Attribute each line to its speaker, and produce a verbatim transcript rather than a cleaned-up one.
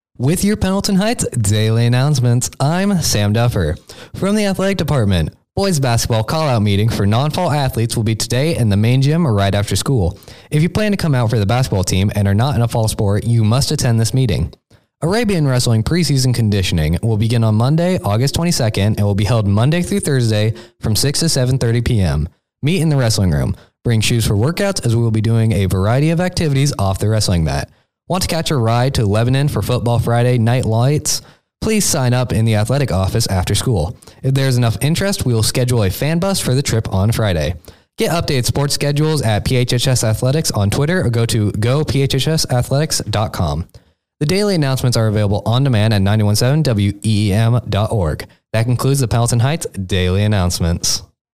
Speaker 1: With your Pendleton Heights daily announcements, I'm Sam Duffer. From the athletic department, boys basketball call-out meeting for non-fall athletes will be today in the main gym right after school. If you plan to come out for the basketball team and are not in a fall sport, you must attend this meeting. Arabian Wrestling preseason conditioning will begin on Monday, August twenty-second, and will be held Monday through Thursday from six to seven thirty p.m. Meet in the wrestling room. Bring shoes for workouts as we will be doing a variety of activities off the wrestling mat. Want to catch a ride to Lebanon for Football Friday Night Lights? Please sign up in the athletic office after school. If there's enough interest, we will schedule a fan bus for the trip on Friday. Get updated sports schedules at P H H S Athletics on Twitter or go to go p h h s athletics dot com. The daily announcements are available on demand at nine one seven W E E M dot org. That concludes the Pendleton Heights Daily Announcements.